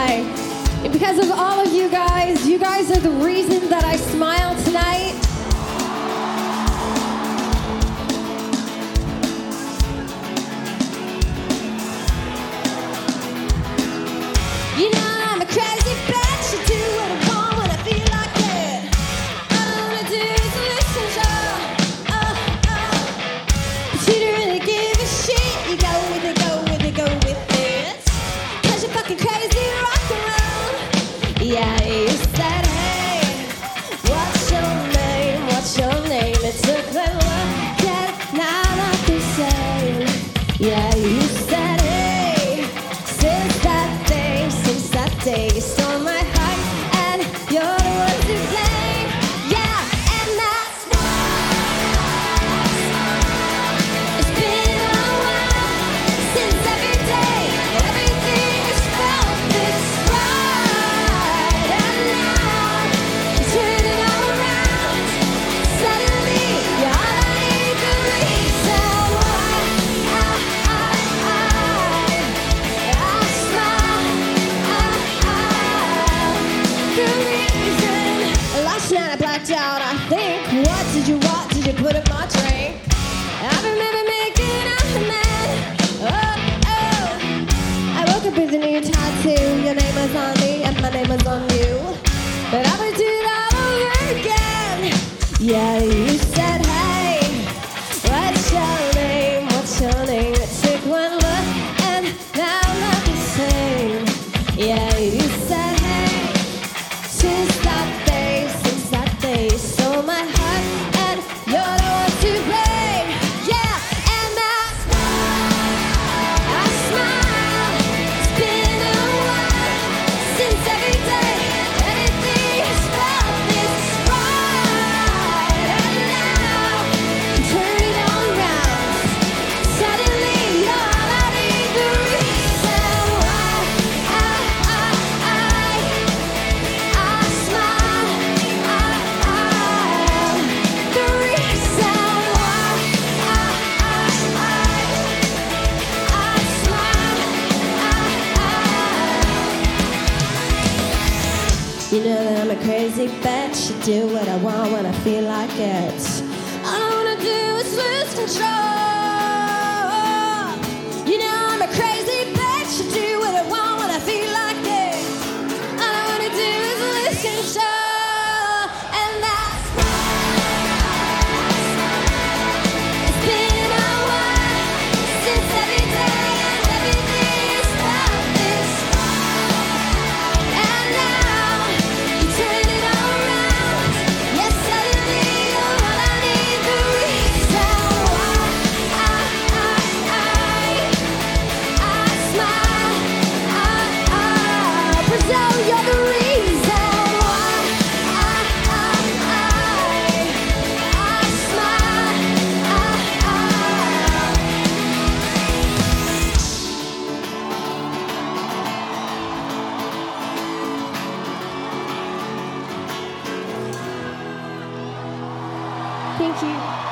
why. Because of all of you guys are the reason that I smile tonight. You know I'm a crazy bitch, I do what I want when I feel like it. All I wanna do is listen to but you don't really give a shit. You go with it, go with it, go with it. 'Cause you're fucking crazy rock and roll. Yeah, you said, hey, what's your name? What's your name? It took that look at now not the same. Yeah, you said, hey, since that day you stole my heart and you're the one to blame. Yeah, and that's why it's been a while since every day everything has felt this right. And now you're turning around. Suddenly you're all I need, the reason why I smile. The reason. Last night I blacked out, I think. What did you put in my drink? I remember making a man. Oh, I woke up with a new tattoo. Your name was on me and my name was on you. But I would do that over again. Yeah, you said, hey, what's your name? What's your name? It took one look and now I'm not the same. Yeah, you said, hey, since that day, you stole my heart, and you're the one to blame. Yeah, and that's why I smile. It's been a while since every day everything has felt this right. And now I'm turning around. Suddenly you're all I need, the reason why I smile. The reason why I smile. You know that I'm a crazy bitch. I do what I want when I feel like it. All I wanna do is lose control. You know I'm a crazy bitch. I do what I want when I feel like it. All I wanna do is lose control. And that's why it's been a while since every day and everything has felt this right. And now you turn it around. Yes, suddenly you're all I need, the reason why I smile. Brazil, you're the reason why I smile. Thank you.